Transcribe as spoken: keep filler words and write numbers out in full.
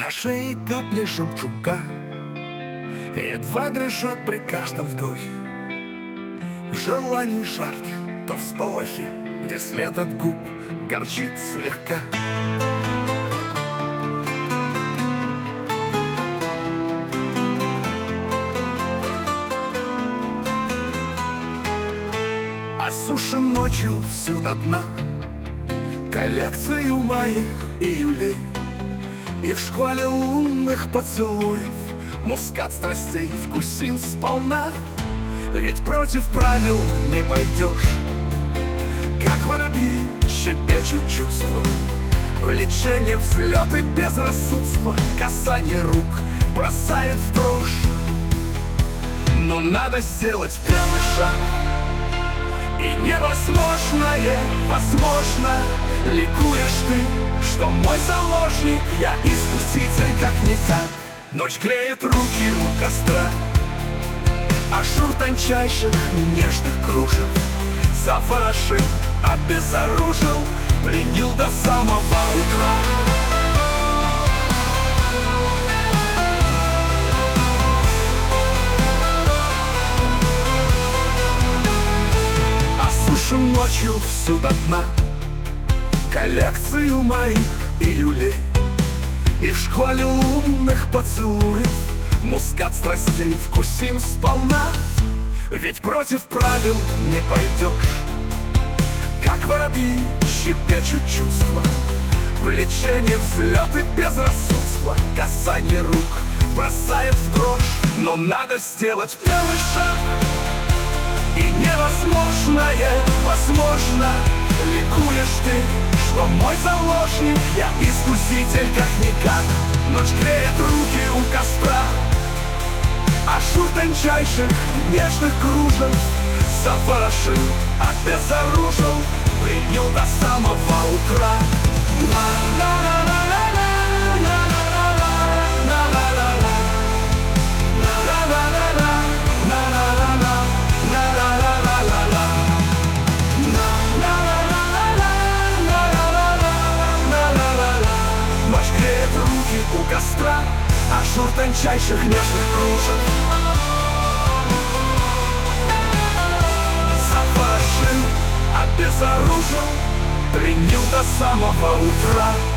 На шее капли жемчуга, едва дрожат при каждом вдохе. Желаний жарких, то всполохи, где след от губ горчит слегка. Осушим ночью всю до дна коллекцию моих июлей, и в школе лунных поцелуев мускат страстей вкусим сполна. Ведь против правил не пойдешь, как воробьи щебечут чувства. Влечение, взлеты, безрассудство, касание рук бросает в дрожь. Но надо сделать первый шаг, и невозможное возможно. Ликуешь ты, что мой заложник, я искуситель как-никак. Ночь клеит руки у костра, ажур тончайших нежных кружев заворожил, обезоружил, пленил до самого утра. Осушим ночью всю до дна коллекцию моих июлей, и в школе лунных поцелуев мускат страстей вкусим сполна. Ведь против правил не пойдешь, как воробьи щебечут чувства. Влечение, взлеты, безрассудство, касание рук бросает в дрожь. Но надо сделать первый шаг, и невозможное возможно. Ликуешь ты, что мой заложник, я искуситель как-никак. Ночь греет руки у костра, ажур тончайших нежных кружев заворожил, обезоружил, принял до самого утра. У костра, ажур тончайших нежных кружев заворожил, обезоружил, принял до самого утра.